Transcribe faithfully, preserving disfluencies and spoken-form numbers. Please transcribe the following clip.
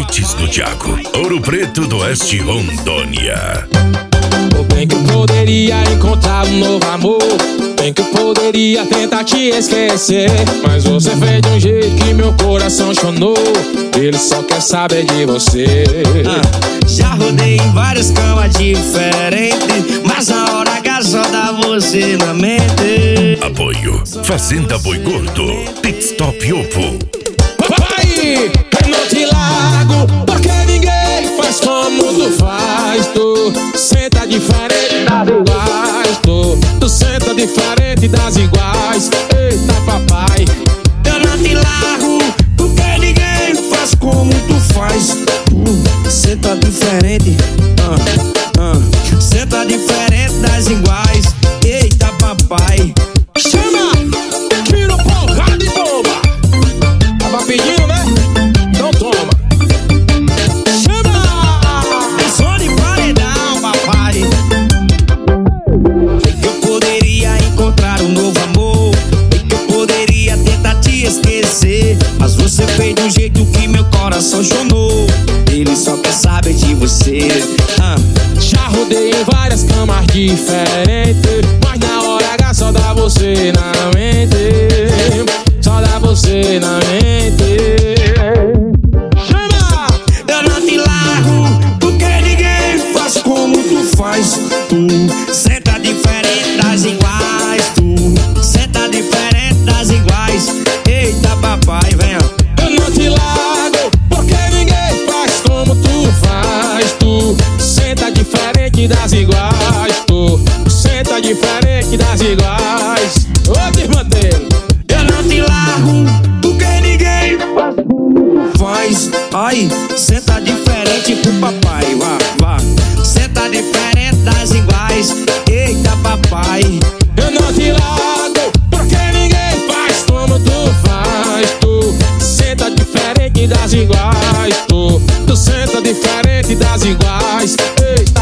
Beats do Thiago, Ouro Preto do Oeste, Rondônia. O bem que eu poderia encontrar um novo amor, bem que eu poderia tentar te esquecer, mas você fez de um jeito que meu coração chonou. Ele só quer saber de você. ah, Já rodei em várias camas diferentes, mas a hora H só dá você na mente. Apoio Fazenda Boi Gordo, Pit Stop Oppo. Papai, eu não te largo, porque ninguém faz como tu faz. Tu senta diferente das iguais. Tu, tu senta diferente das iguais. Eita papai, Eu não te largo, porque ninguém faz como tu faz. Tu senta diferente, ah, ah, senta diferente das iguais. Eita papai, chama, tira porrada e bomba. Tava pedindo, né? Então toma. Chama! é som de paredão, papai. Eu poderia encontrar um novo amor, eu poderia tentar te esquecer, mas você fez de um jeito que meu coração chonou. Ele só quer saber de você. ah. Já rodei em várias camas diferentes, mas na hora H só dá você na mente. Só dá você na mente. Chama! Eu não te largo, porque ninguém faz como tu faz. Tu senta diferente das iguais. Tu senta diferente das iguais. Eita papai, venha. Eu não te largo, porque ninguém faz como tu faz. Tu senta diferente das iguais. Tu senta diferente das iguais. Ô desmanteiro, Eu não te largo, porque ninguém faz como tu faz. Ai, senta diferente pro papai, vá, vá. Senta diferente das iguais. Eita papai, eu não te largo, porque ninguém faz como tu faz. Tu senta diferente das iguais. Tu, tu senta diferente das iguais. Eita